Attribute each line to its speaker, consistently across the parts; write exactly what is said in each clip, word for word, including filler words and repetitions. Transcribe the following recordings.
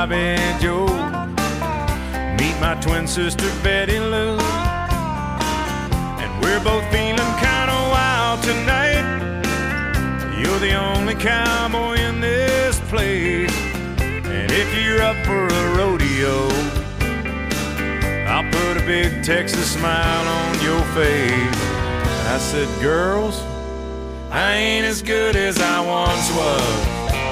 Speaker 1: Bobby Joe. Meet my twin sister Betty Lou. And we're both feeling kinda wild tonight. You're the only cowboy in this place. And if you're up for a rodeo, I'll put a big Texas smile on your face. I said, girls, I ain't as good as I once was.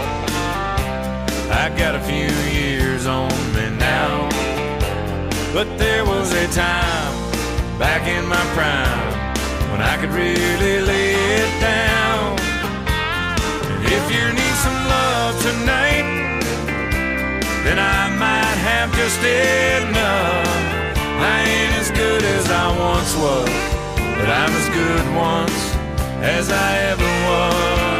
Speaker 1: I got a few years on me now. But there was a time back in my prime when I could really lay it down. And if you need some love tonight, then I might have just enough. I ain't as good as I once was, but I'm as good once as I ever was.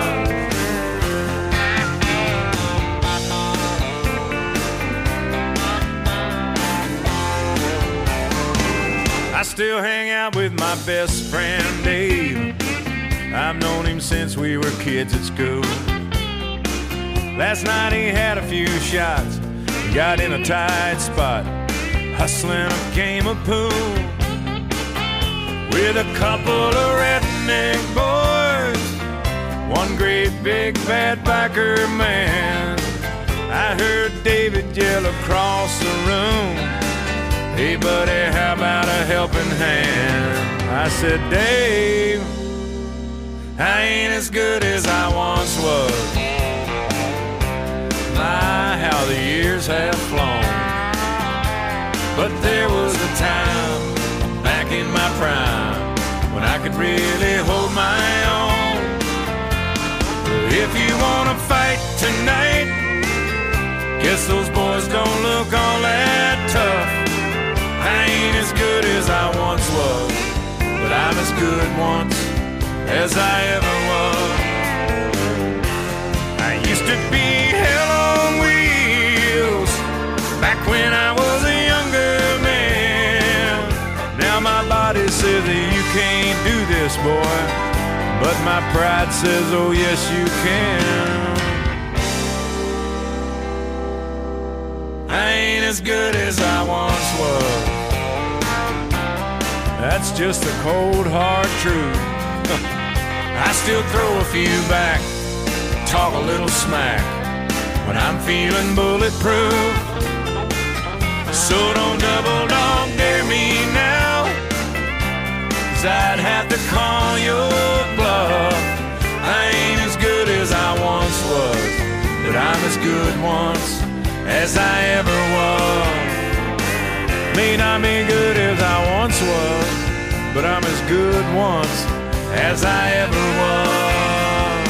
Speaker 1: I still hang out with my best friend Dave. I've known him since we were kids at school. Last night he had a few shots, got in a tight spot, hustling a game of pool with a couple of redneck boys, one great big bad biker man. I heard David yell across the room, hey buddy, how about a helping hand? I said, Dave, I ain't as good as I once was. My, how the years have flown. But there was a time back in my prime when I could really hold my own. If you wanna fight tonight, guess those boys don't look all that tough. I ain't as good as I once was, but I'm as good once as I ever was. I used to be hell on wheels back when I was a younger man. Now my body says that you can't do this, boy, but my pride says, oh yes you can. I ain't as good as I once was. That's just the cold hard truth. I still throw a few back, talk a little smack when I'm feeling bulletproof. So don't double dog dare me now, 'cause I'd have to call your bluff. I ain't as good as I once was, but I'm as good once as I ever was. May not be good as I once was, but I'm as good once as I ever was.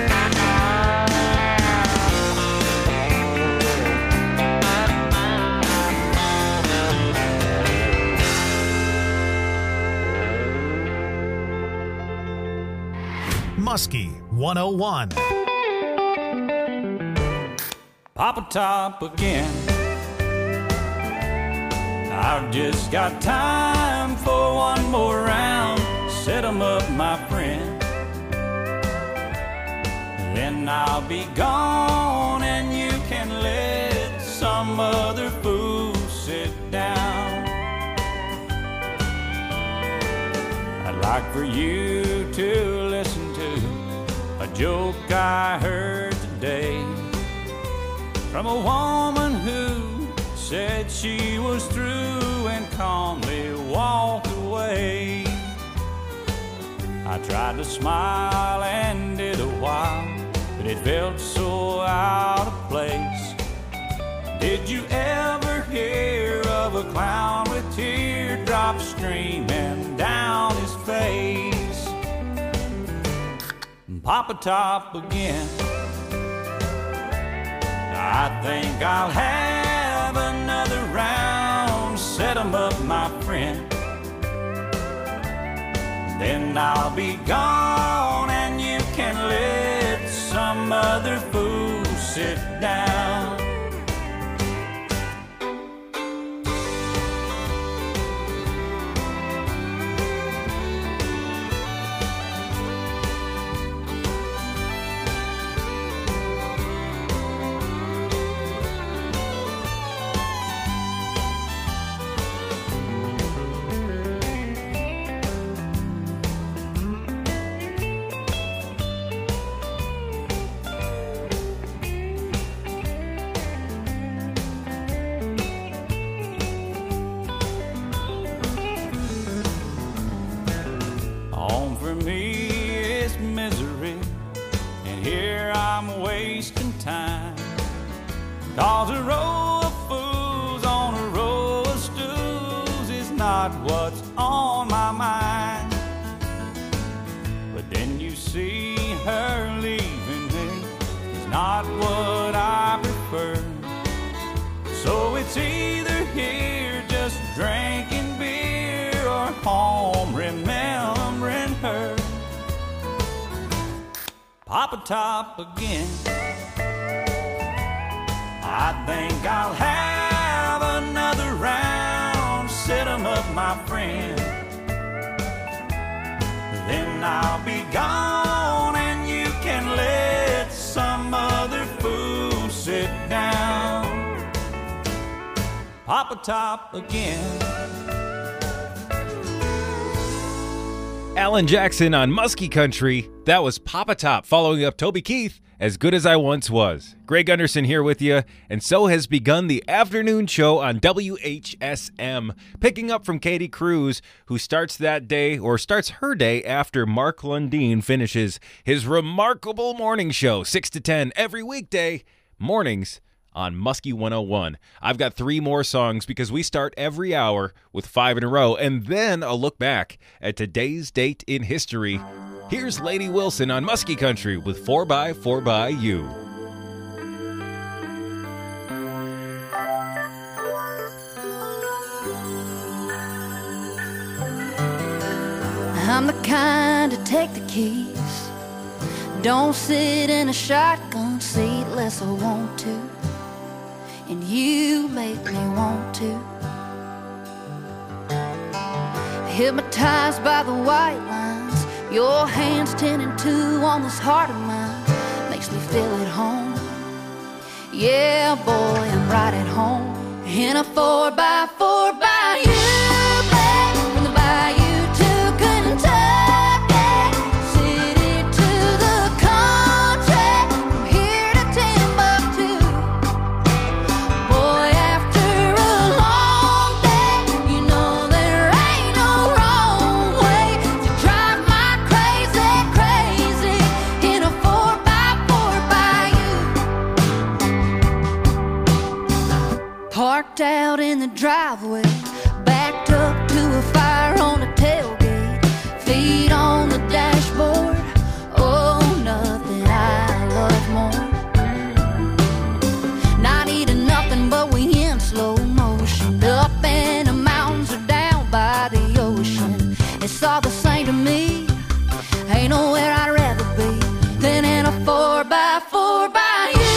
Speaker 2: Muskie one oh one.
Speaker 3: Papa Top again. I've just got time for one more round. Set 'em up, my friend. Then I'll be gone and you can let some other fool sit down. I'd like for you to listen to a joke I heard today from a woman who said she was through and calmly walked away. I tried to smile and did a while, but it felt so out of place. Did you ever hear of a clown with teardrops streaming down his face? Papa Top again. I think I'll have another round. Set 'em up, my friend. Then I'll be gone and you can let some other fool sit down. 'Cause a row of fools on a row of stools is not what's on my mind. But then you see her leaving me, it's not what I prefer. So it's either here just drinking beer or home remembering her. Papa Top again. I think I'll have another round, set 'em up, my friend. Then I'll be gone and you can let some other fool sit down. Papa Top again.
Speaker 4: Alan Jackson on Muskie Country. That was Papa Top, following up Toby Keith, As Good As I Once Was. Greg Gunderson here with you, and so has begun the afternoon show on W H S M, picking up from Katie Cruz, who starts that day, or starts her day after Mark Lundeen finishes his remarkable morning show, six to ten, every weekday, mornings, on Muskie one oh one. I've got three more songs because we start every hour with five in a row, and then a look back at today's date in history. Here's Lady Wilson on Muskie Country with four by four by You.
Speaker 5: I'm the kind to take the keys, don't sit in a shotgun seat unless I want to, and you make me want to. Hypnotized by the white lines, your hands ten and two on this heart of mine, makes me feel at home. Yeah, boy, I'm right at home in a four by four by you, babe, from the bayou to Kentucky, city to the country, from here to Timbuktu. Boy, after a long day, you know there ain't no wrong way to drive my crazy, crazy in a four by four by you. Parked out in the driveway, backed up to a fire on the tailgate, feet on the dashboard. Oh, nothing I love more. Not eating nothing, but we in slow motion, up in the mountains or down by the ocean. It's all the same to me. Ain't nowhere I'd rather be than in a four by four by you.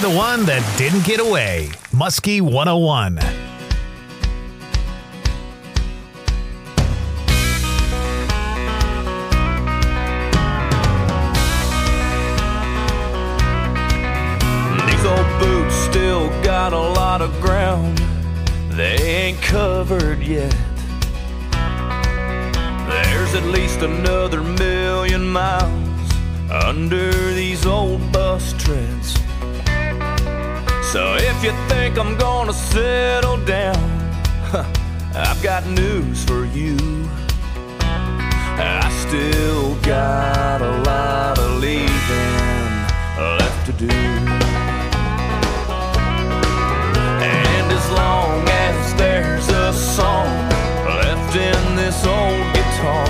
Speaker 2: the one that didn't get away. Muskie one oh one.
Speaker 1: These old boots still got a lot of ground they ain't covered yet. There's at least another million miles under these old bus treads. So if you think I'm gonna settle down, I've got news for you. I still got a lot of leaving left to do. And as long as there's a song left in this old guitar,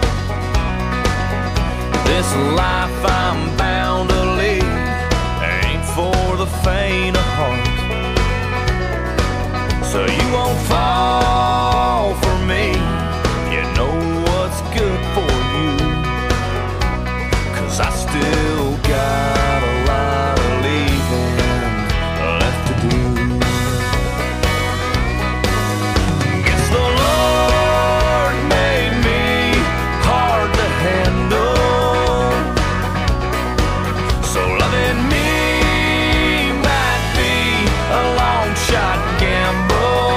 Speaker 1: this life I'm bound to lead ain't for the faint of heart. So you won't fall for me, you know what's good for you. 'Cause I still got a lot of leaving left to do. Guess the Lord made me hard to handle, so loving me might be a long shot gamble.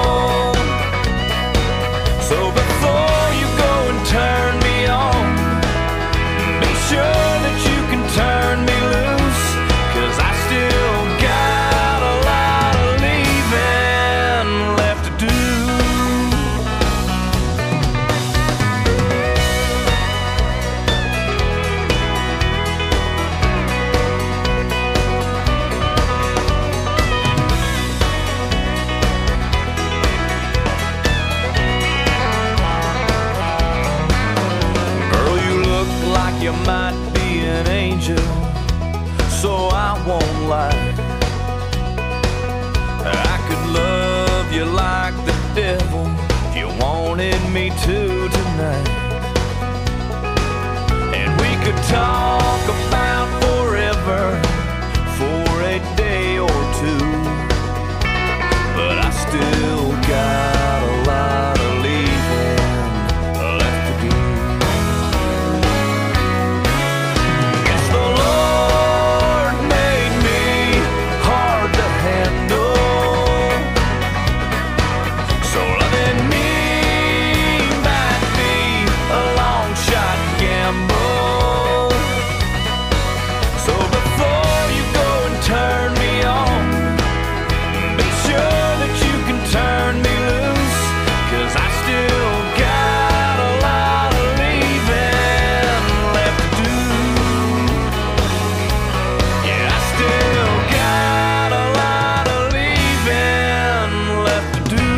Speaker 1: So before you go and turn me on, be sure that you can turn me loose. 'Cause I still got a lot of leaving left to do. Girl, you look like you might be an angel, so I won't lie. I could love you like the devil if you wanted me to tonight. And we could talk about forever for a day or two. But I still got a lot of leaving left to do. Guess the Lord made me hard to handle, so loving me might be a long shot gamble. So before you go and turn me on, be sure that you can turn me loose. 'Cause I still got a lot of leaving left to do. Yeah, I still got a lot of leaving left to do.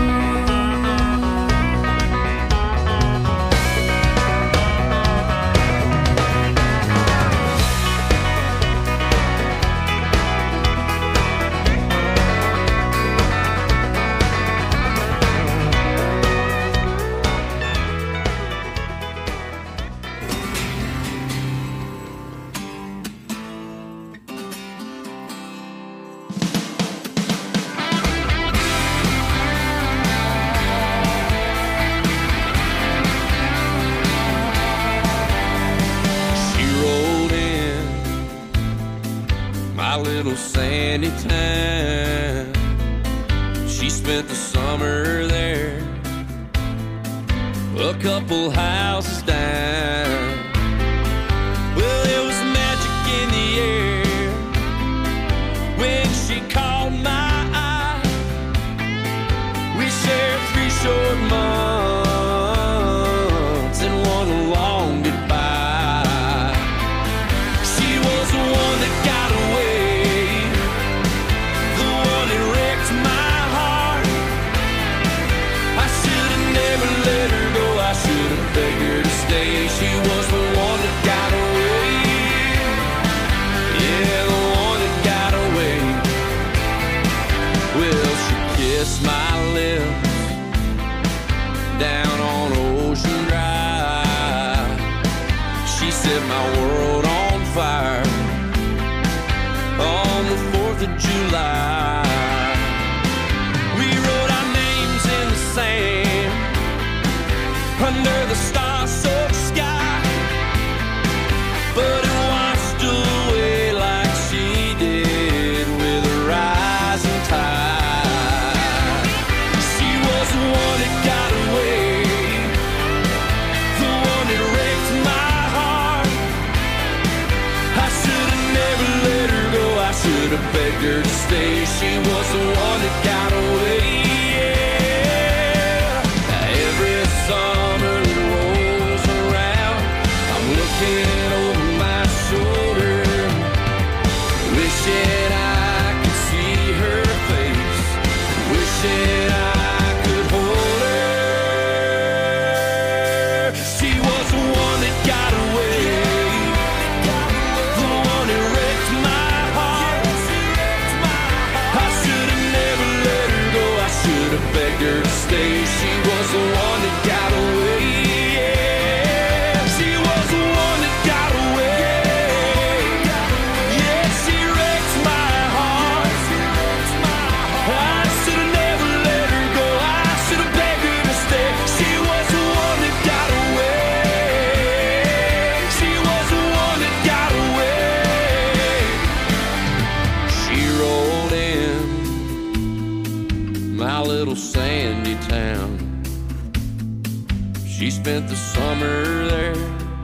Speaker 6: She rolled in my little sandy town. She spent the summer there, a couple houses down. Well, there was magic in the air when she caught my eye. We shared three short months and one long goodbye. She was the one that got away, the one that wrecked my heart. I should have never let her go, I should have begged her to stay. She was the one that got away, yeah, the one that got away. Well, she kissed my lips down on Ocean Drive. She set my world on fire on the fourth fourth of July. We wrote our names in the sand under the star-soaked sky, but it washed away like she did with a rising tide. She was the one that got away, the one that wrecked my heart. I should have never let her go, I should have begged her to stay. She was the one that got away. Yeah. Every summer that rolls around, I'm looking over my shoulder, wishing I could see her face, wishing I could hold her. She was the one that got away, the one that wrecked my heart. I should have never let her go, I should have begged her to stay. She was the one that got away. Yeah. She was the one that got away. Yeah, she wrecked my heart. I should have never let her go, I should have begged her to stay. She was the one that got away. She was the one that got away. She rolled in my little sandy town. She spent the summer there,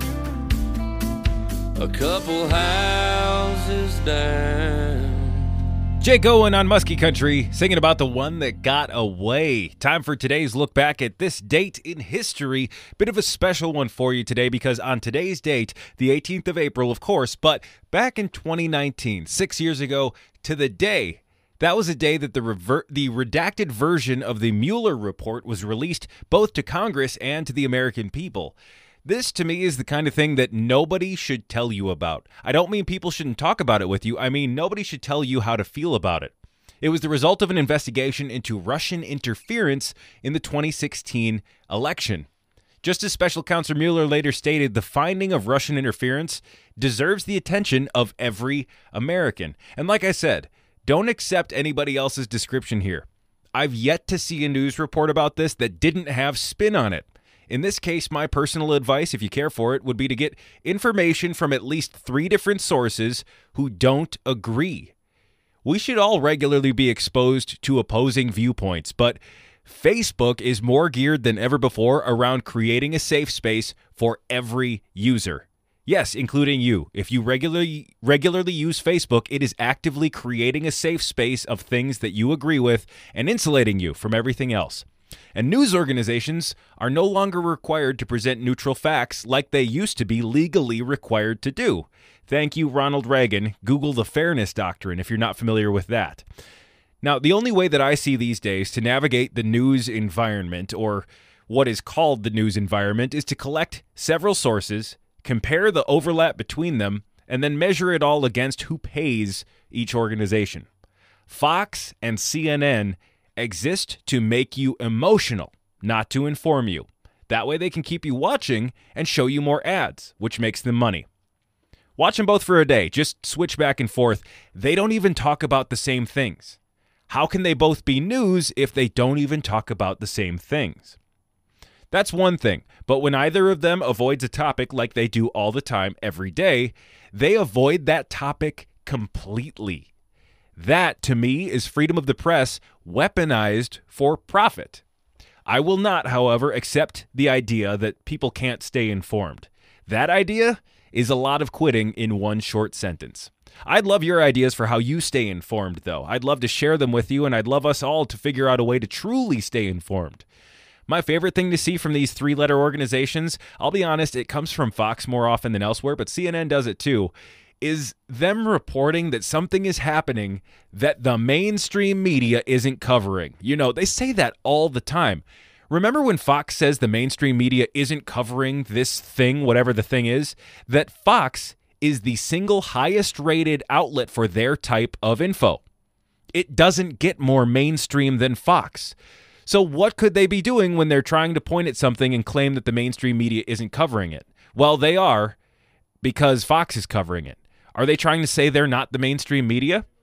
Speaker 6: a couple houses down.
Speaker 4: Jake Owen on Muskie Country, singing about the one that got away. Time for today's look back at this date in history. Bit of a special one for you today because on today's date, the eighteenth of April, of course, but back in twenty nineteen, six years ago to the day, that was a day that the rever- the redacted version of the Mueller report was released both to Congress and to the American people. This, to me, is the kind of thing that nobody should tell you about. I don't mean people shouldn't talk about it with you. I mean nobody should tell you how to feel about it. It was the result of an investigation into Russian interference in the twenty sixteen election. Just as Special Counsel Mueller later stated, the finding of Russian interference deserves the attention of every American. And like I said, don't accept anybody else's description here. I've yet to see a news report about this that didn't have spin on it. In this case, my personal advice, if you care for it, would be to get information from at least three different sources who don't agree. We should all regularly be exposed to opposing viewpoints, but Facebook is more geared than ever before around creating a safe space for every user. Yes, including you. If you regularly regularly use Facebook, it is actively creating a safe space of things that you agree with and insulating you from everything else. And news organizations are no longer required to present neutral facts like they used to be legally required to do. Thank you, Ronald Reagan. Google the Fairness Doctrine if you're not familiar with that. Now, the only way that I see these days to navigate the news environment, or what is called the news environment, is to collect several sources, compare the overlap between them, and then measure it all against who pays each organization. Fox and C N N exist to make you emotional, not to inform you. That way they can keep you watching and show you more ads, which makes them money. Watch them both for a day. Just switch back and forth. They don't even talk about the same things. How can they both be news if they don't even talk about the same things? That's one thing, but when either of them avoids a topic like they do all the time, every day, they avoid that topic completely. That, to me, is freedom of the press weaponized for profit. I will not, however, accept the idea that people can't stay informed. That idea is a lot of quitting in one short sentence. I'd love your ideas for how you stay informed, though. I'd love to share them with you, and I'd love us all to figure out a way to truly stay informed. My favorite thing to see from these three-letter organizations, I'll be honest, it comes from Fox more often than elsewhere, but C N N does it too, is them reporting that something is happening that the mainstream media isn't covering. You know, they say that all the time. Remember when Fox says the mainstream media isn't covering this thing, whatever the thing is? That Fox is the single highest rated outlet for their type of info. It doesn't get more mainstream than Fox. So what could they be doing when they're trying to point at something and claim that the mainstream media isn't covering it? Well, they are, because Fox is covering it. Are they trying to say they're not the mainstream media?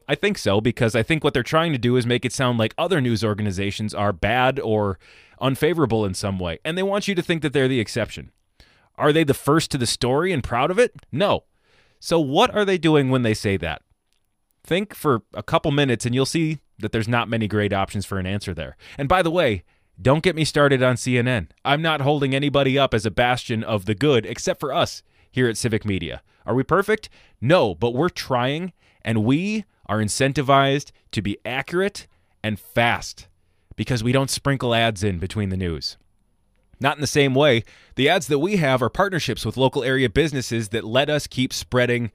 Speaker 4: I think so, because I think what they're trying to do is make it sound like other news organizations are bad or unfavorable in some way, and they want you to think that they're the exception. Are they the first to the story and proud of it? No. So what are they doing when they say that? Think for a couple minutes and you'll see that there's not many great options for an answer there. And by the way, don't get me started on C N N. I'm not holding anybody up as a bastion of the good except for us here at Civic Media. Are we perfect? No, but we're trying, and we are incentivized to be accurate and fast because we don't sprinkle ads in between the news. Not in the same way, the ads that we have are partnerships with local area businesses that let us keep spreading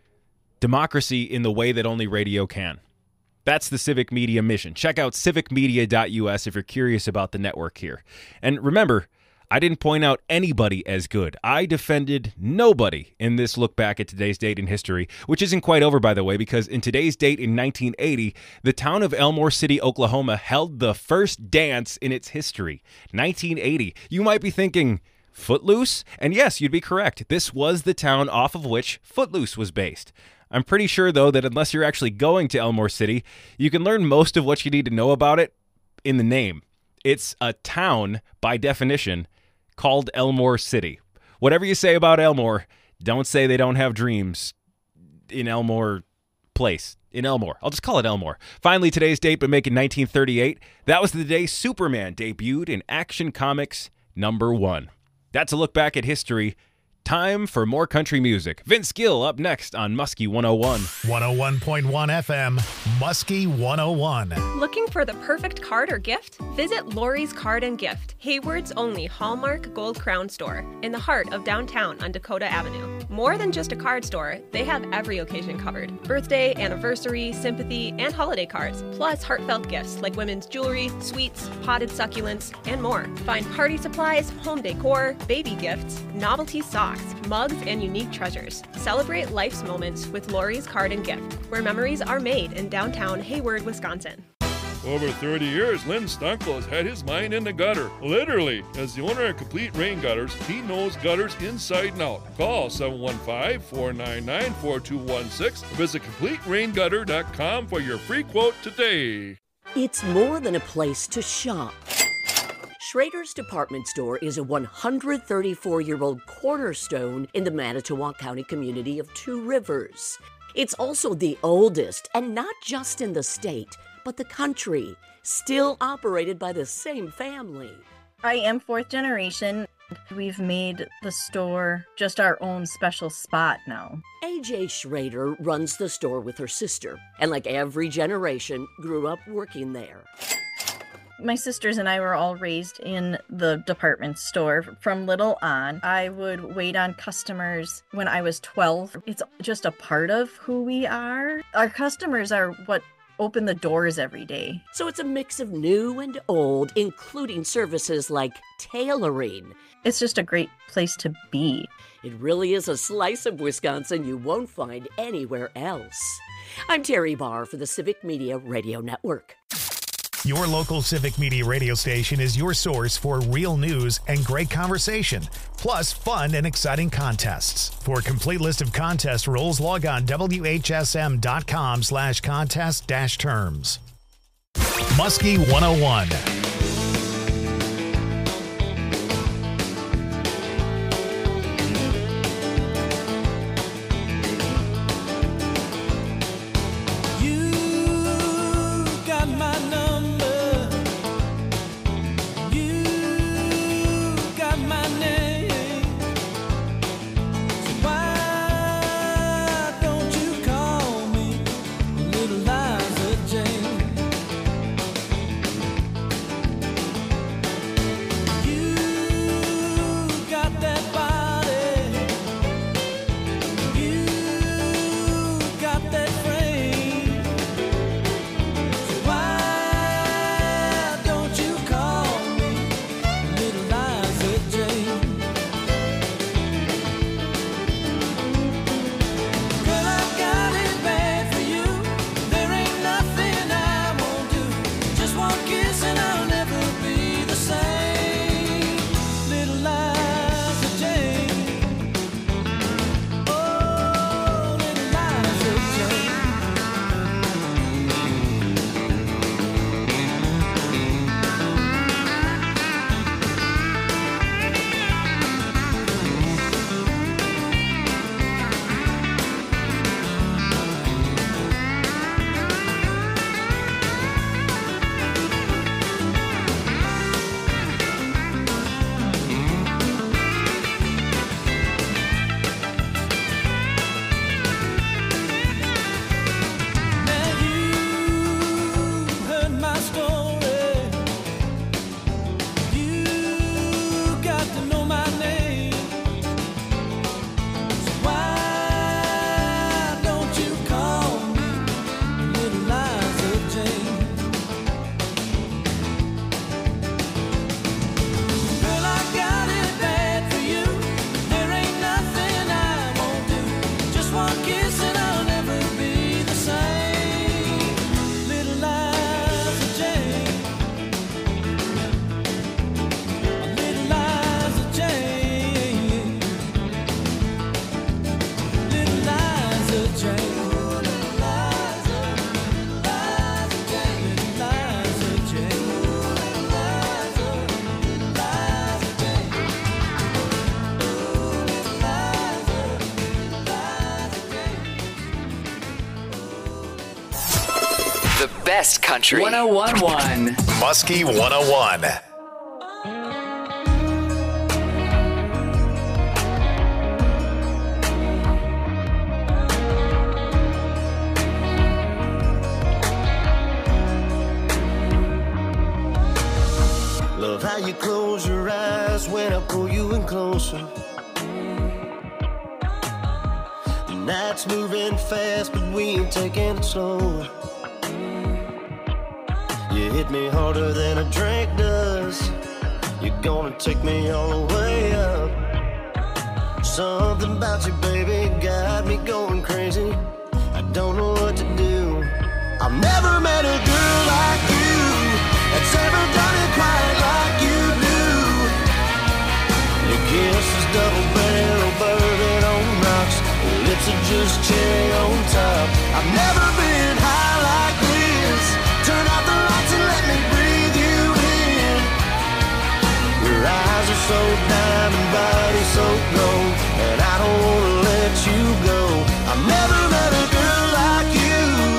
Speaker 4: democracy in the way that only radio can. That's the Civic Media mission. Check out civic media dot U S if you're curious about the network here. And remember, I didn't point out anybody as good. I defended nobody in this look back at today's date in history, which isn't quite over, by the way, because in today's date in nineteen eighty, the town of Elmore City, Oklahoma, held the first dance in its history. nineteen eighty. You might be thinking, Footloose? And yes, you'd be correct. This was the town off of which Footloose was based. I'm pretty sure, though, that unless you're actually going to Elmore City, you can learn most of what you need to know about it in the name. It's a town, by definition, called Elmore City. Whatever you say about Elmore, don't say they don't have dreams in Elmore Place. In Elmore. I'll just call it Elmore. Finally, today's date, but make it nineteen thirty-eight. That was the day Superman debuted in Action Comics number one. That's a look back at history. Time for more country music. Vince Gill up next on Muskie one oh one.
Speaker 2: one oh one point one F M, Muskie one oh one.
Speaker 7: Looking for the perfect card or gift? Visit Lori's Card and Gift, Hayward's only Hallmark Gold Crown store in the heart of downtown on Dakota Avenue. More than just a card store, they have every occasion covered. Birthday, anniversary, sympathy, and holiday cards, plus heartfelt gifts like women's jewelry, sweets, potted succulents, and more. Find party supplies, home decor, baby gifts, novelty socks, mugs, and unique treasures. Celebrate life's moments with Lori's Card and Gift, where memories are made in downtown Hayward, Wisconsin.
Speaker 8: Over thirty years, Lynn Stunkel has had his mind in the gutter. Literally. As the owner of Complete Rain Gutters, he knows gutters inside and out. Call seven one five, four nine nine, four two one six or visit complete rain gutter dot com for your free quote today.
Speaker 9: It's more than a place to shop. Schrader's Department Store is a one hundred thirty-four-year-old cornerstone in the Manitowoc County community of Two Rivers. It's also the oldest, and not just in the state, but the country, still operated by the same family.
Speaker 10: I am fourth generation. We've made the store just our own special spot now.
Speaker 9: A J Schrader runs the store with her sister, and like every generation, grew up working there.
Speaker 10: My sisters and I were all raised in the department store from little on. I would wait on customers when I was twelve. It's just a part of who we are. Our customers are what open the doors every day.
Speaker 9: So it's a mix of new and old, including services like tailoring.
Speaker 10: It's just a great place to be.
Speaker 9: It really is a slice of Wisconsin you won't find anywhere else. I'm Terry Barr for the Civic Media Radio Network.
Speaker 2: Your local Civic Media radio station is your source for real news and great conversation, plus fun and exciting contests. For a complete list of contest rules, log on W H S M dot com slash contest dash terms. Muskie one oh one.
Speaker 11: best country. one oh one point one.
Speaker 2: Muskie one oh one.
Speaker 12: Love how you close your eyes when I pull you in closer. The night's moving fast, but we ain't taking it slow. You hit me harder than a drink does. You're gonna take me all the way up. Something about you, baby, got me going crazy. I don't know what to do. I've never met a girl like you that's ever done it quite like you do. Your kiss is double barrel bourbon on rocks. Your lips are just cherry on top. I've never been high like this. Turn out the lights and let me breathe you in. Your eyes are so diamond, body so gold, and I don't wanna let you go. I've never met a girl like you.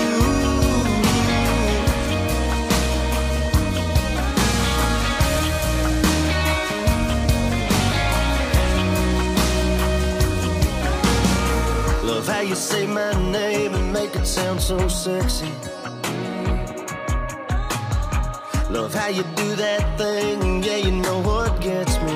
Speaker 12: Love how you say my name and make it sound so sexy. Love how you do that thing, yeah, you know what gets me.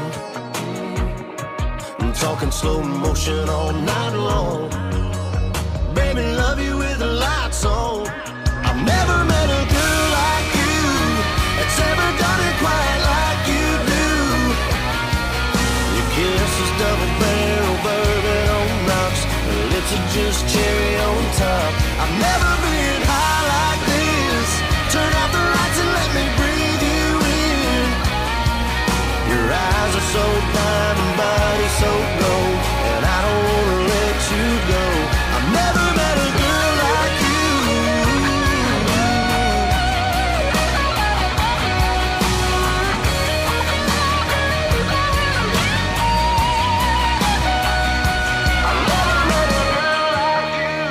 Speaker 12: I'm talking slow motion all night long. Baby, love you with the lights on. I've never met a girl like you that's ever done it quite like you do. Your kiss is double barrel bourbon on rocks. Your lips are just cherry on top. I've never been high like this. Turn out the lights and let me breathe you in. Your eyes are so diamond, body so gold, and I don't wanna let you go. I've never met a girl like you. I've never met a girl like you.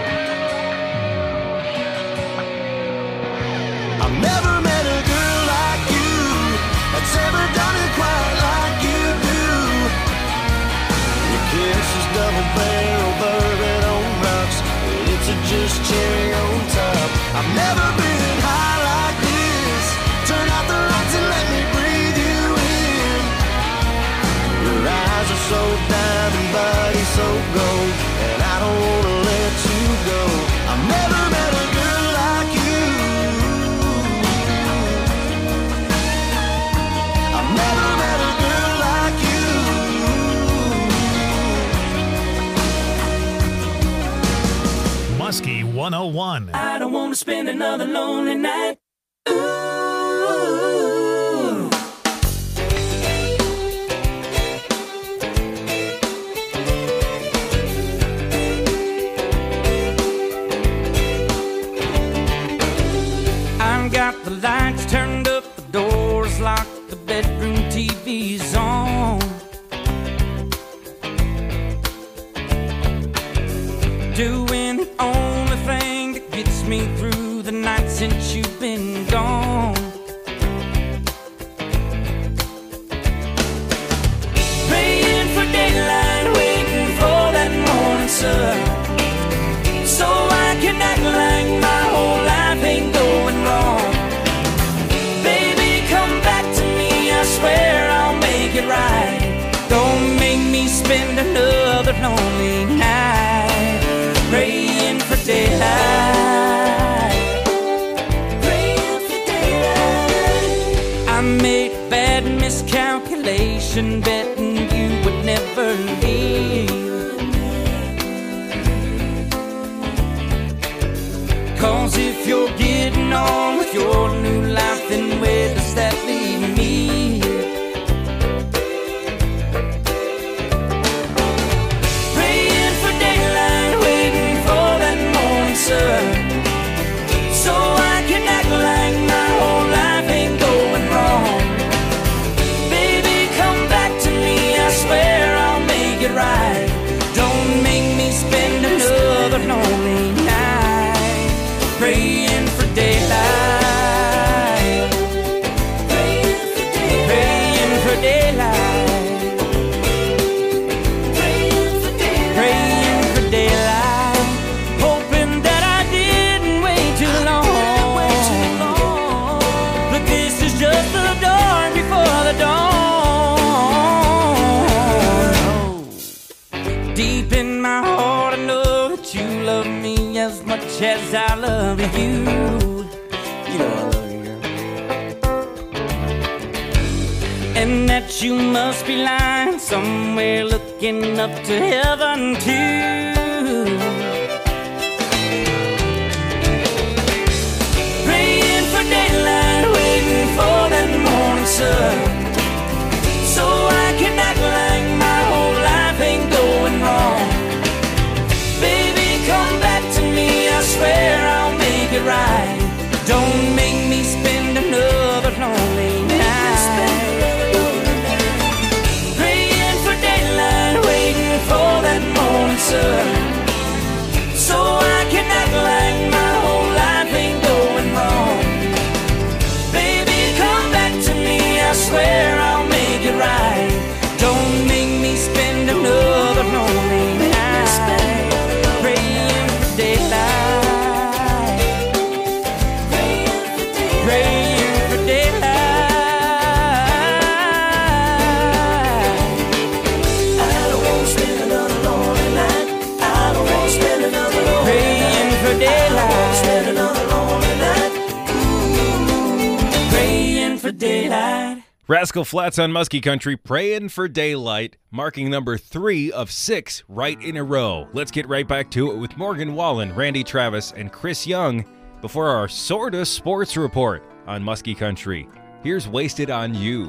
Speaker 12: I've never met a girl like you that's ever done it quite like you do. Your kiss is double barrel bourbon on rocks. Your lips are just cherry on top. I've never been high like this. Turn out the lights and let me breathe you in. Your eyes are so diamond, body so gold, and I don't wanna let you go. I've never met a girl like you. I've never met a girl like you.
Speaker 2: Muskie one oh one.
Speaker 6: I don't want to spend another lonely night. Ooh. I've got the lights turned up, the doors locked, the bedroom T V's on. Doing the only thing that gets me through the night since you've been gone. Praying for daylight, waiting for that morning sun, so I can act like my whole life ain't going wrong. Baby, come back to me, I swear I'll make it right. Don't make me spend another lonely night praying for daylight, praying for daylight. I made a bad miscalculation, betting you would never leave. 'Cause if you're getting on with your new life, then where does that leave me? Praying for daylight, waiting for that morning sun, so I can act like my whole life ain't going wrong. Baby, come back to me, I swear I'll make it right. Don't make me spend another lonely night praying for daylight. much as I love you. You know I love you, girl. And that you must be lying somewhere looking up to heaven too. Praying for daylight, waiting for that morning sun, so I can act like my whole life ain't going wrong. Baby, come back to me, I swear I'll make it right. Don't make me spend another lonely night. Praying for daylight, waiting for that morning sun, so I can act like my whole life ain't going wrong. Baby, come back to me, I swear I'll make it right. Don't make me spend another lonely night. Praying for daylight, praying for daylight. I don't want to spend another lonely night. I don't want to spend another lonely night. Praying for daylight. I don't want to spend another lonely night. Ooh, praying for daylight.
Speaker 4: Rascal Flatts on Muskie Country, Praying for Daylight, marking number three of six right in a row. Let's get right back to it with Morgan Wallen, Randy Travis, and Chris Young before our sorta sports report on Muskie Country. Here's Wasted on You.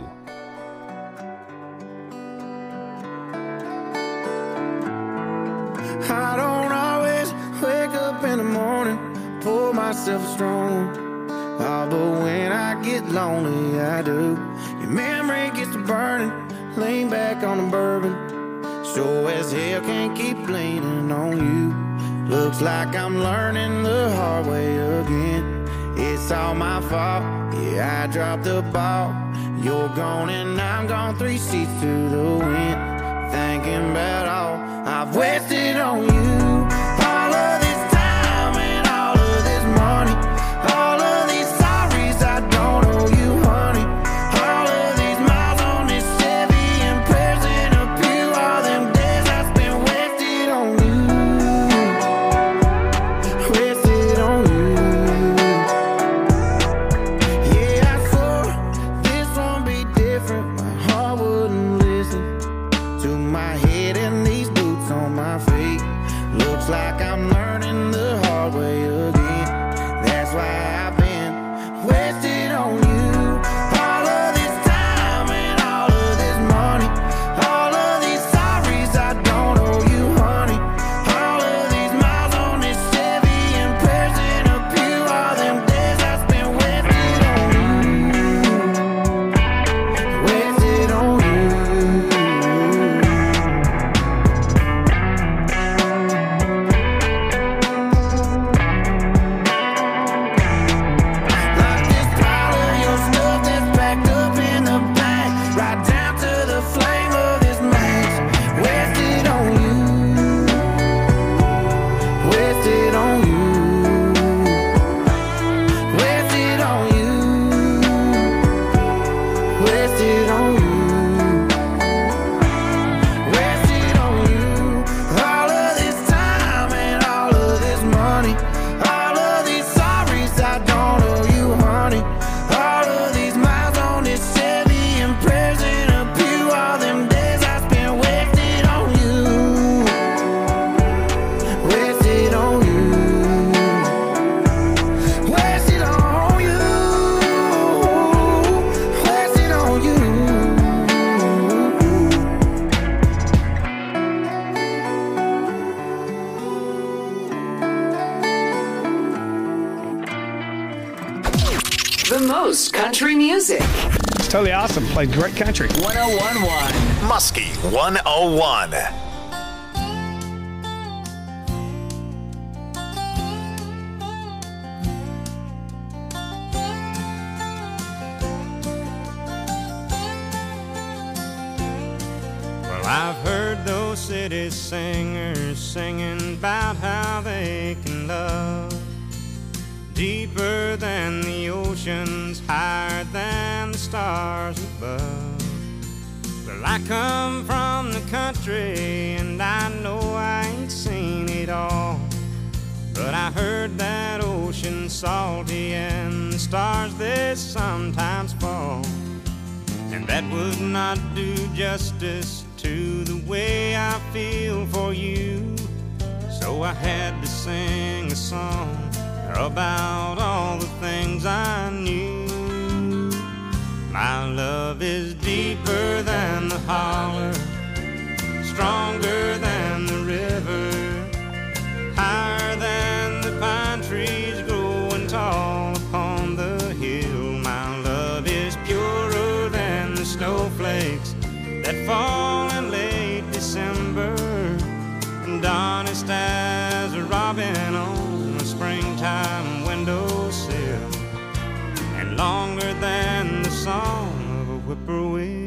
Speaker 13: I don't always wake up in the morning, pour myself a strong. Oh, but when I get lonely, I do. Your memory gets to burning, lean back on the bourbon. Sure as hell can't keep leaning on you. Looks like I'm learning the hard way again. It's all my fault, yeah, I dropped the ball. You're gone and I'm gone, three seats to the wind. Thinking about all I've wasted on you. All of this time and all of this money, all of these sorries I don't owe you, honey. All of these miles on this Chevy and prayers in a pew. All them days I spent wasted on you, wasted on you. Yeah, I swore this won't be different. My heart wouldn't listen to my head and these boots on my feet. Looks like I'm learning the hard way again. That's why I've been wasted on you. All of this time and all of this money, all of these sorries I don't owe you, honey. All of these miles on this Chevy and prayers in a pew. All them days I spent wasted on you, wasted on you. Like this pile of your stuff that's packed up in the back, right down to the flame of this match. Wasted on you, wasted on you, wasted on you, wasted on you, wasted on you. All of this time and all of this money, all of these sorries I don't owe you, honey. All of these miles on this Chevy and prayers in a pew. All them days I spent wasted on you, wasted on you, wasted on you, wasted on you.
Speaker 11: The most country music.
Speaker 14: It's totally awesome. Plays great country.
Speaker 11: one oh one point one.
Speaker 2: Muskie one oh one.
Speaker 15: Well, I've heard those city singers singing about how they can love deeper than the oceans, higher than the stars above. Well, I come from the country and I know I ain't seen it all, but But I heard that ocean's salty and the stars they sometimes fall, and that would not do justice to the way I feel for you. So I had to sing a song about all the things I knew. My love is deeper than the holler, stronger than the river, higher than the pine trees growing tall upon the hill. My love is purer than the snowflakes that fall in late December, and honest as a robin on a springtime windowsill, and longer than the song of a whippoorwill.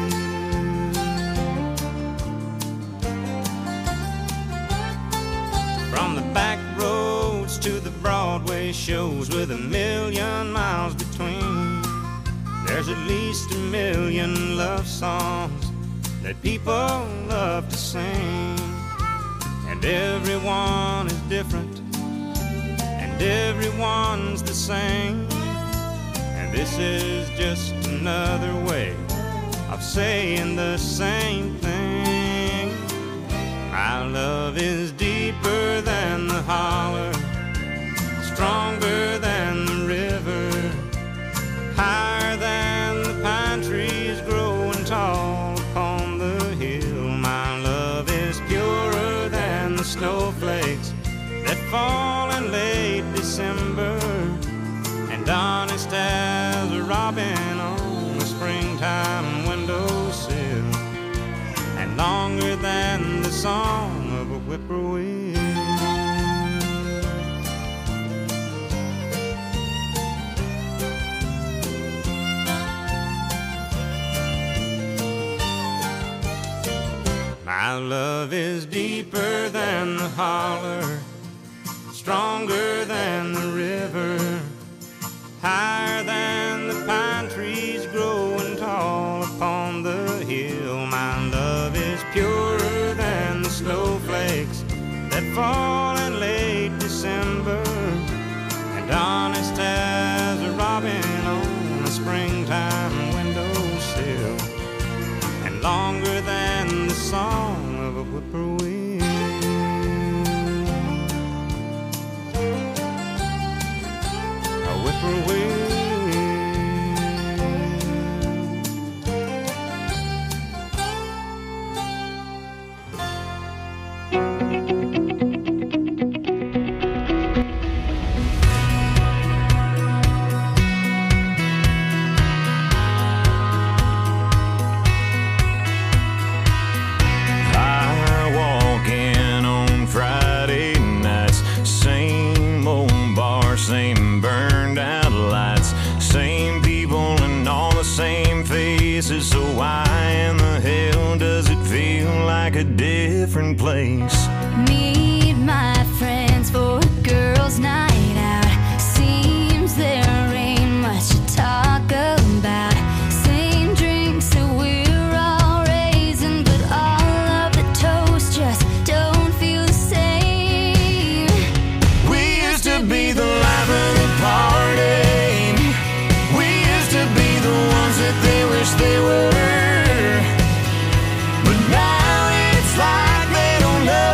Speaker 15: From the back roads to the Broadway shows with a million miles between, there's at least a million love songs that people love to sing. And everyone is different, and everyone's the same. And this is just another way of saying the same thing. My love is deeper than the holler, stronger than the river, higher than the pine trees growing tall upon the hill. My love is purer than the snowflakes that fall in late December, and honest as a robin on a springtime windowsill, and longer than the song of a whippoorwill. My love is deeper than the holler, stronger than the river, higher than the pine trees growing tall upon the hill. My love is purer than the snowflakes that fall in late December, and honest as a robin on a springtime windowsill, and longer than the song of a whippoorwill. A whippoorwill.
Speaker 1: Same burned out lights, same people and all the same faces. So why in the hell does it feel like a different place?
Speaker 5: Meet my friends for a girls' night out. Seems there ain't much to talk about. Same drinks that we're all raising, but all of the toast just don't feel the same.
Speaker 1: We used to be the life of the party. We used to be the ones that they wish they were. But now it's like they don't know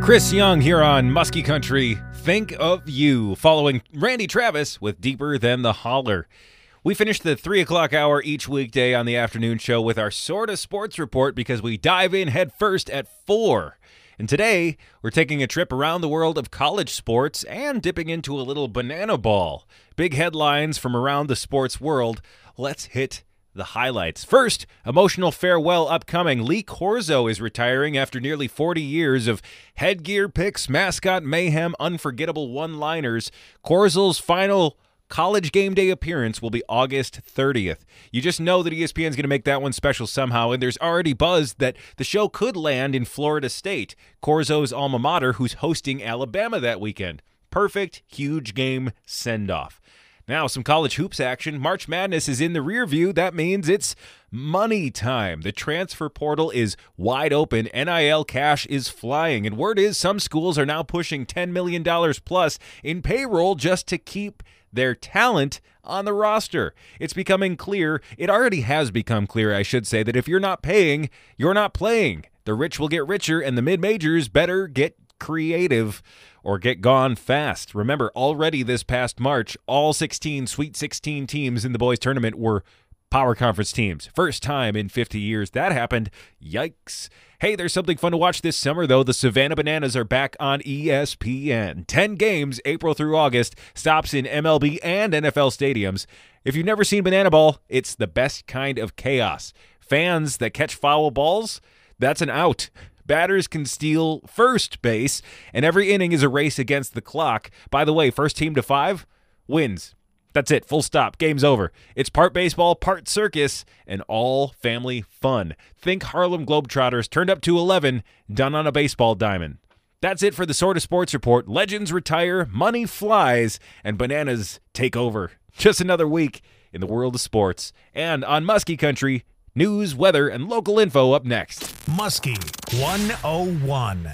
Speaker 4: Chris Young here on Muskie Country. Think of You, following Randy Travis with Deeper Than the Holler. We finish the three o'clock hour each weekday on the afternoon show with our Sorta Sports Report because we dive in head first at four. And today, we're taking a trip around the world of college sports and dipping into a little banana ball. Big headlines from around the sports world. Let's hit the highlights. First, emotional farewell upcoming. Lee Corzo is retiring after nearly forty years of headgear picks, mascot mayhem, unforgettable one-liners. Corzo's final college game day appearance will be August thirtieth. You just know that E S P N is going to make that one special somehow, and there's already buzz that the show could land in Florida State, Corzo's alma mater, who's hosting Alabama that weekend. Perfect, huge game send-off. Now, some college hoops action. March Madness is in the rear view. That means it's money time. The transfer portal is wide open. N I L cash is flying. And word is some schools are now pushing ten million dollars plus in payroll just to keep their talent on the roster. It's becoming clear, it already has become clear, I should say, that if you're not paying, you're not playing. The rich will get richer, and the mid-majors better get creative or get gone fast. Remember, already this past March, all sixteen Sweet sixteen teams in the boys tournament were power conference teams. First time in fifty years that happened. Yikes. Hey, there's something fun to watch this summer, though. The Savannah Bananas are back on E S P N. Ten games, April through August, stops in M L B and N F L stadiums. If you've never seen Banana Ball, it's the best kind of chaos. Fans that catch foul balls, that's an out. Batters can steal first base, and every inning is a race against the clock. By the way, first team to five wins. That's it. Full stop. Game's over. It's part baseball, part circus, and all family fun. Think Harlem Globetrotters turned up to eleven, done on a baseball diamond. That's it for the Sorta Sports Report. Legends retire, money flies, and bananas take over. Just another week in the world of sports. And on Muskie Country, news, weather, and local info up next.
Speaker 2: Muskie one oh one.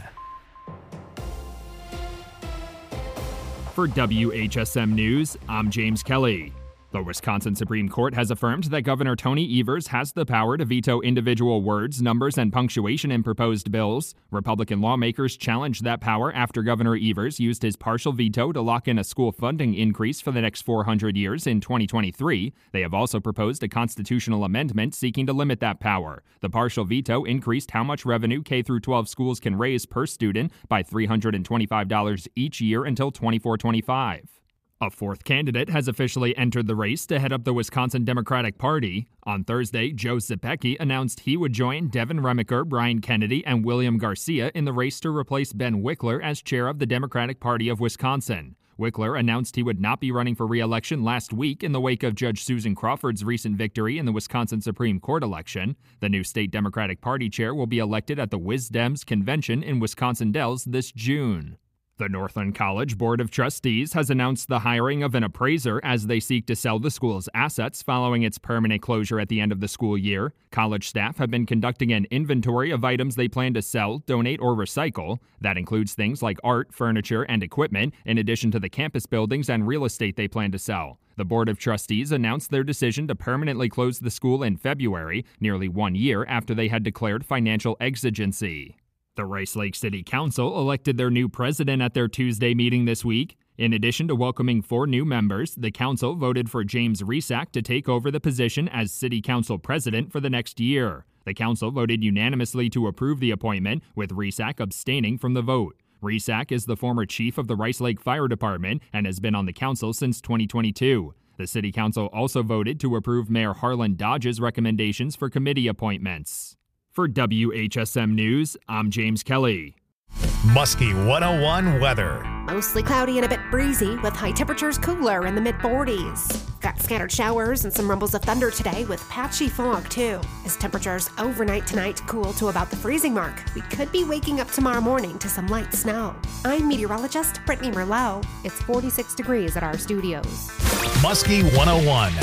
Speaker 16: For W H S M News, I'm James Kelly. The Wisconsin Supreme Court has affirmed that Governor Tony Evers has the power to veto individual words, numbers, and punctuation in proposed bills. Republican lawmakers challenged that power after Governor Evers used his partial veto to lock in a school funding increase for the next four hundred years in twenty twenty-three. They have also proposed a constitutional amendment seeking to limit that power. The partial veto increased how much revenue K through twelve schools can raise per student by three hundred twenty-five dollars each year until twenty-four twenty-five. A fourth candidate has officially entered the race to head up the Wisconsin Democratic Party. On Thursday, Joe Zepecki announced he would join Devin Remiker, Brian Kennedy, and William Garcia in the race to replace Ben Wickler as chair of the Democratic Party of Wisconsin. Wickler announced he would not be running for re-election last week in the wake of Judge Susan Crawford's recent victory in the Wisconsin Supreme Court election. The new state Democratic Party chair will be elected at the WisDems convention in Wisconsin Dells this June. The Northland College Board of Trustees has announced the hiring of an appraiser as they seek to sell the school's assets following its permanent closure at the end of the school year. College staff have been conducting an inventory of items they plan to sell, donate, or recycle. That includes things like art, furniture, and equipment, in addition to the campus buildings and real estate they plan to sell. The Board of Trustees announced their decision to permanently close the school in February, nearly one year after they had declared financial exigency. The Rice Lake City Council elected their new president at their Tuesday meeting this week. In addition to welcoming four new members, the council voted for James Resack to take over the position as city council president for the next year. The council voted unanimously to approve the appointment, with Resack abstaining from the vote. Resack is the former chief of the Rice Lake Fire Department and has been on the council since twenty twenty-two. The city council also voted to approve Mayor Harlan Dodge's recommendations for committee appointments. For W H S M News, I'm James Kelly.
Speaker 2: Muskie one oh one weather.
Speaker 17: Mostly cloudy and a bit breezy, with high temperatures cooler in the mid forties. Got scattered showers and some rumbles of thunder today, with patchy fog too. As temperatures overnight tonight cool to about the freezing mark, we could be waking up tomorrow morning to some light snow. I'm meteorologist Brittany Merlot. It's forty-six degrees at our studios.
Speaker 2: Muskie one oh one.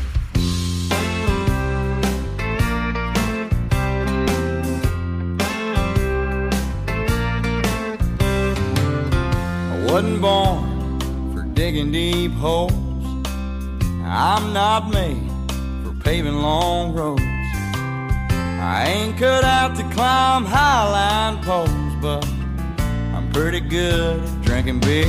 Speaker 18: Wasn't born for digging deep holes. I'm not made for paving long roads. I ain't cut out to climb highline poles, but I'm pretty good at drinking beer.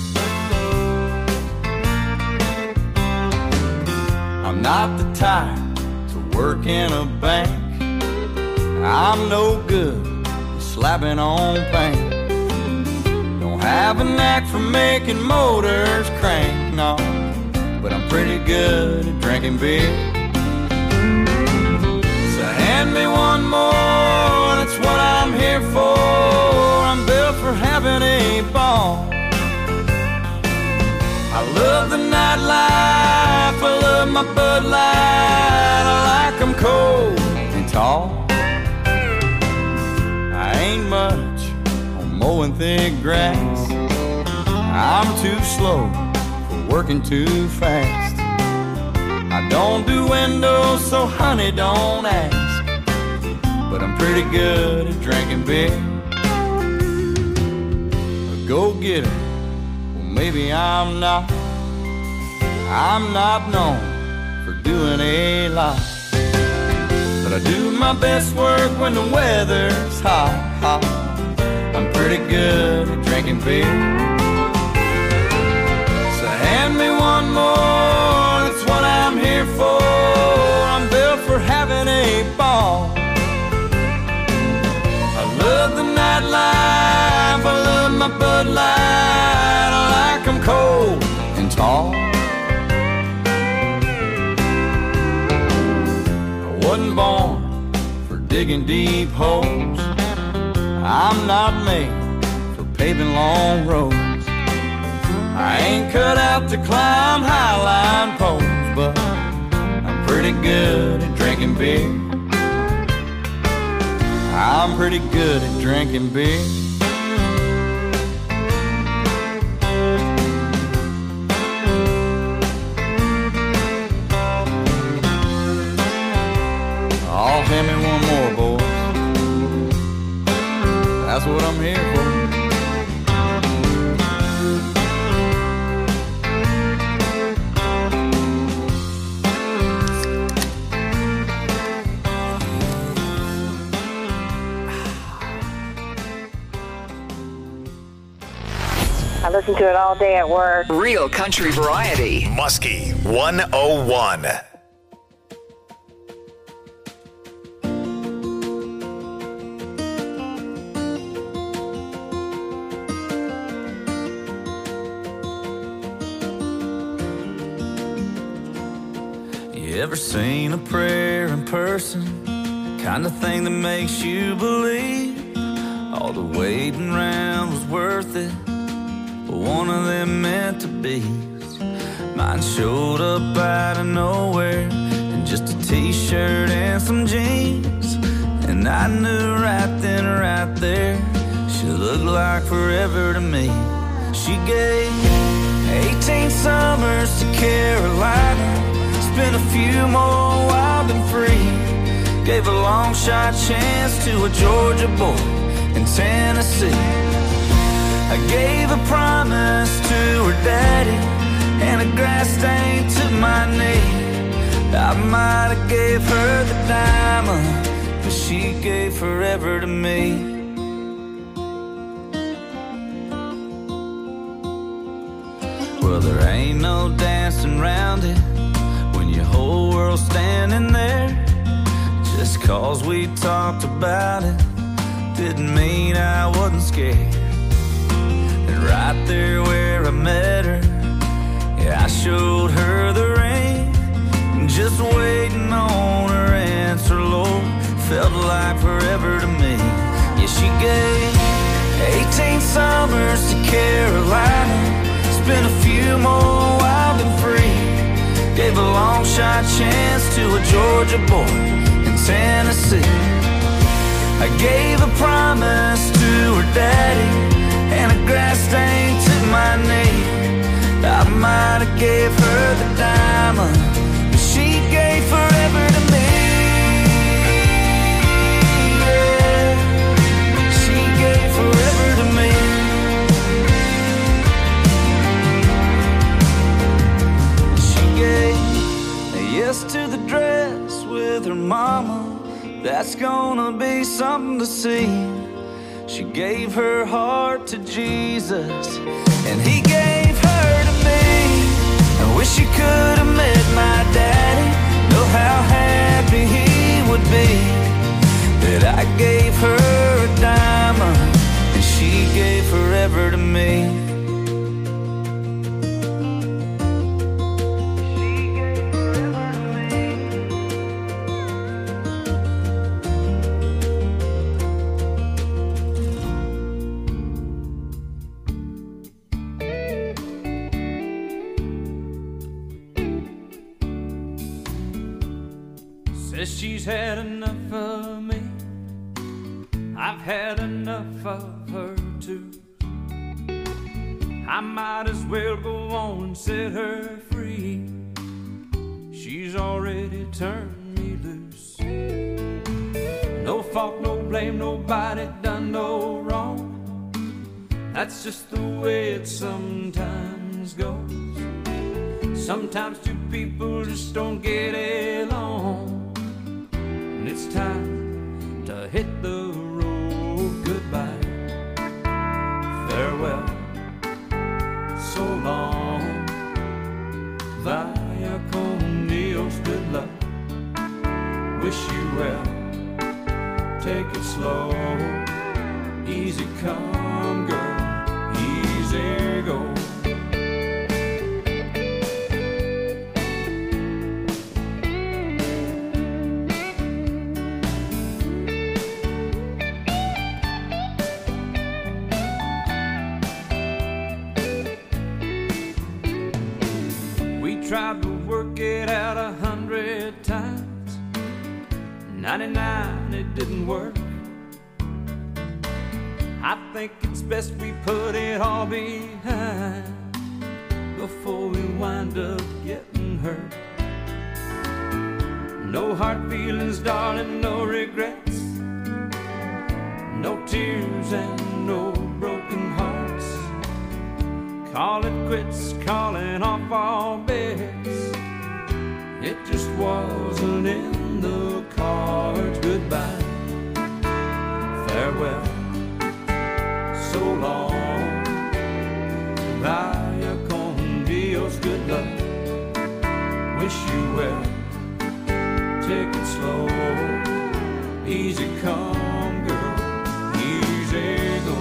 Speaker 18: I'm not the type to work in a bank. I'm no good at slapping on paint. Don't have a knack for making motors crank, no, but I'm pretty good at drinking beer. So hand me one more, that's what I'm here for. I'm built for having a ball. I love the nightlife, I love my Bud Light. I like them cold and tall. I ain't much on mowing thick grass. I'm too slow for working too fast. I don't do windows, so honey, don't ask. But I'm pretty good at drinking beer. A go-getter, well maybe I'm not. I'm not known for doing a lot, but I do my best work when the weather's hot, hot. I'm pretty good at drinking beer. So hand me one more, that's what I'm here for. I'm built for having a ball. I love the nightlife, I love my Bud Light. I like them cold and tall. I wasn't born for digging deep holes. I'm not made for paving long roads. I ain't cut out to climb highline poles, but I'm pretty good at drinking beer. I'm pretty good at drinking beer. Oh, hand me one more, boys. That's what I'm here for.
Speaker 19: I listen to it all day at work.
Speaker 11: Real country variety.
Speaker 2: Muskie one oh one.
Speaker 6: You ever seen a prayer in person? Kind of thing that makes you believe all the waiting around was worth it. But one of them meant to be. Mine showed up out of nowhere in just a t-shirt and some jeans, and I knew right then, right there, she looked like forever to me. She gave eighteen summers to Carolina, spent a few more wild and free, gave a long shot chance to a Georgia boy in Tennessee. I gave a promise to her daddy and a grass stain to my knee. I might have gave her the diamond, but she gave forever to me. Well, there ain't no dancing around it when your whole world's standing there. Just cause we talked about it didn't mean I wasn't scared. And right there where I met her, yeah, I showed her the ring, just waiting on her answer, Lord, felt like forever to me. Yeah, she gave eighteen summers to Carolina, spent a few more wild and free, gave a long shot chance to a Georgia boy in Tennessee. I gave a promise to her daddy and a grass stain to my knee. I might have gave her the diamond, but she gave forever to me. Yeah. She gave forever to me. She gave a yes to the dress with her mama. That's gonna be something to see.
Speaker 18: She gave her heart to Jesus, and he gave her to me. I wish she could have met my daddy. Know how happy he would be that I gave her a diamond and she gave forever to me.
Speaker 3: She's had enough of me. I've had enough of her too. I might as well go on and set her free. She's already turned me loose. No fault, no blame, nobody done no wrong. That's just the way it sometimes goes. Sometimes two people just don't get along. It's time to hit the road. Goodbye, farewell, so long. Vaya con Dios, good luck. Wish you well. Take it slow. Easy come, girl. Easy go. Tried to work it out a hundred times. ninety-nine, it didn't work. I think it's best we put it all behind before we wind up getting hurt. No hard feelings, darling, no regrets. No tears and no broken hearts. Call it quits, calling off all bets. It just wasn't in the cards. Goodbye, farewell, so long. Vaya con Dios, good luck. Wish you well. Take it slow. Easy come, girl. Easy go.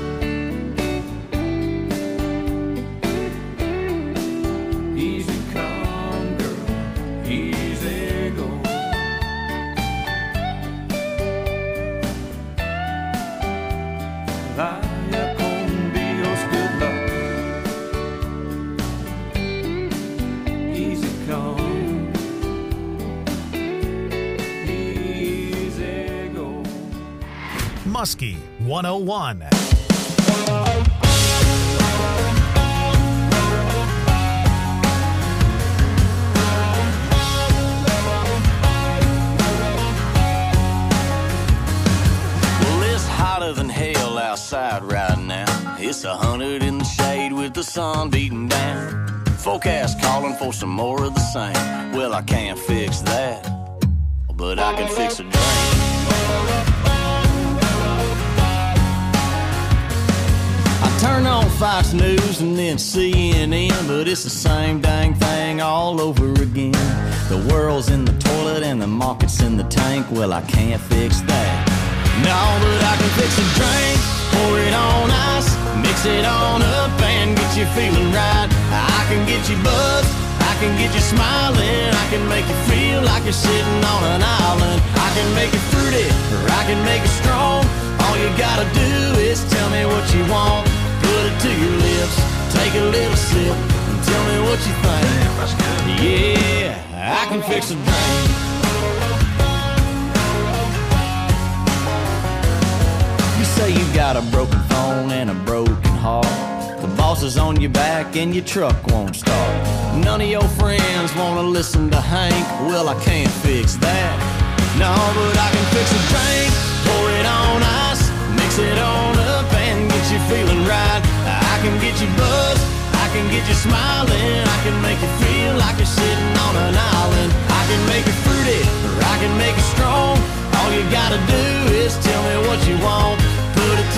Speaker 2: Muskie one oh one.
Speaker 18: Well, it's hotter than hell outside right now. It's a hundred in the shade with the sun beating down. Forecast calling for some more of the same. Well, I can't fix that, but I can fix a drink. Turn on Fox News and then C N N, but it's the same dang thing all over again. The world's in the toilet and the market's in the tank. Well, I can't fix that. No, but I can fix a drink, pour it on ice, mix it on up and get you feeling right. I can get you buzzed, I can get you smiling, I can make you feel like you're sitting on an island. I can make it fruity, or I can make it strong. All you gotta do is tell me what you want. Put it to your lips, take a little sip, and tell me what you think. Yeah, I can fix a drink. You say you got a broken phone and a broken heart. The boss is on your back and your truck won't start. None of your friends wanna listen to Hank. Well, I can't fix that. No, but I can fix a drink, pour it on ice, mix it on up and get you feeling right. I can get you buzzed, I can get you smiling, I can make you feel like you're sitting on an island. I can make it fruity, or I can make it strong. All you gotta do is tell me what you want. Put it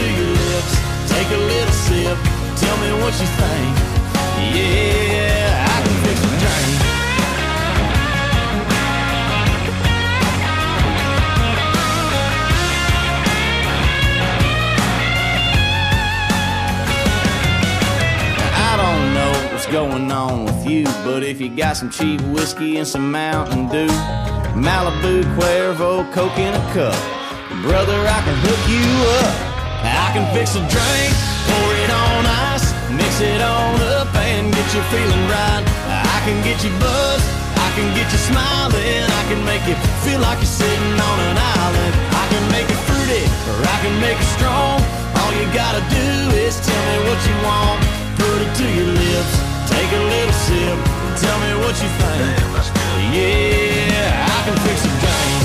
Speaker 18: going on with you. But if you got some cheap whiskey and some Mountain Dew, Malibu, Cuervo, Coke in a cup, brother, I can hook you up. I can fix a drink, pour it on ice, mix it on up and get you feeling right. I can get you buzzed, I can get you smiling, I can make you feel like you're sitting on an island. I can make it fruity, or I can make it strong. All you gotta do is tell me what you want. Put it to your lips, take a little sip, tell me what you think. Yeah, I can fix a drink.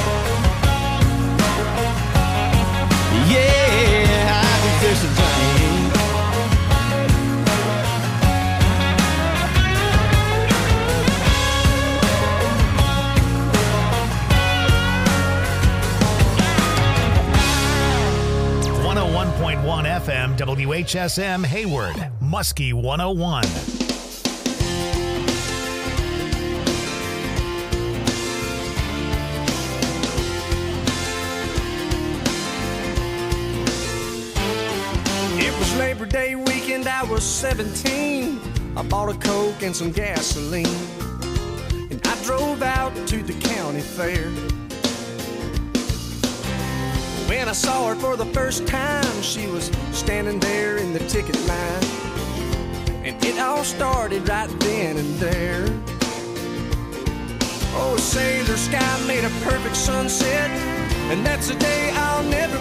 Speaker 18: Yeah, I can fix a drink.
Speaker 2: one oh one point one F M W H S M Hayward, Muskie one oh one.
Speaker 6: It was Labor Day weekend, I was seventeen. I bought a Coke and some gasoline, and I drove out to the county fair. When I saw her for the first time, she was standing there in the ticket line, and it all started right then and there. Oh, say the sky made a perfect sunset, and that's a day I'll never